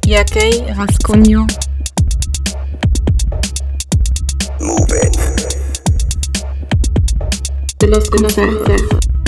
Jakej Rascogno. De los concertos.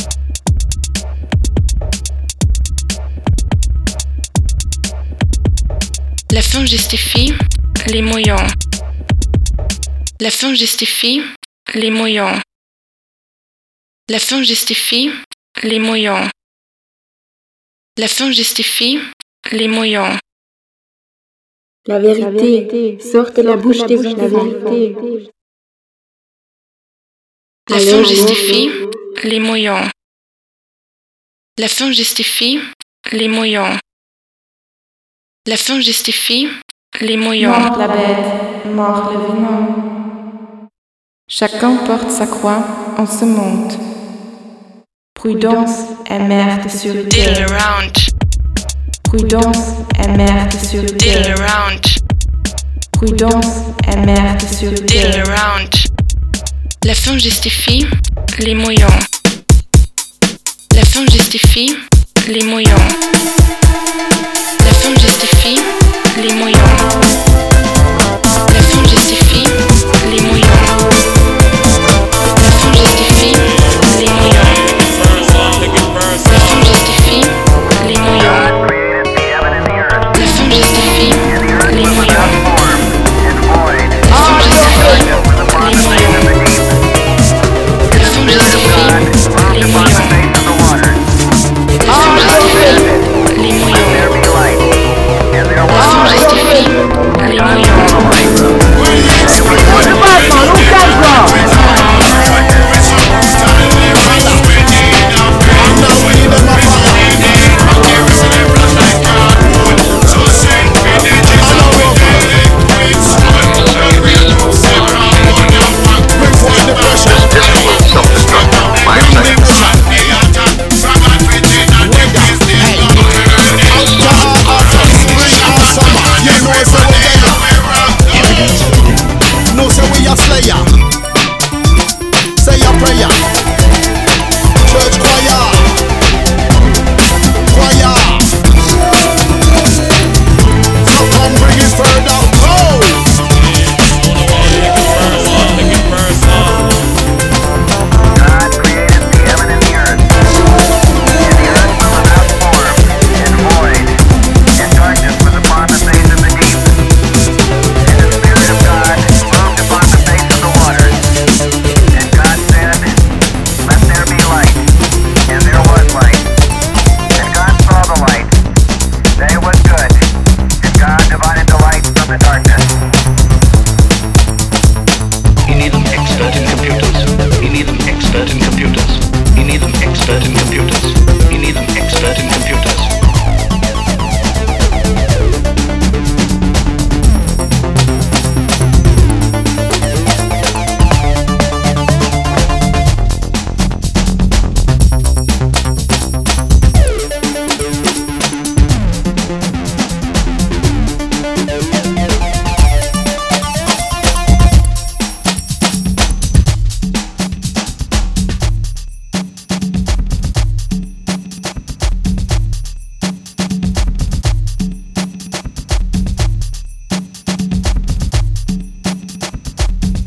La fin justifie les moyens. La fin justifie les moyens. La fin justifie les moyens. La fin justifie les moyens. La vérité sort de la bouche des hommes. La fin justifie les moyens. La fin justifie les moyens. La fin justifie les moyens. Mort la bête, mort le venin. Chacun porte sa croix en ce monde. Prudence est mère de sûreté. Prudence est mère de sûreté. Prudence est mère de sûreté. La fin justifie les moyens. La fin justifie les moyens.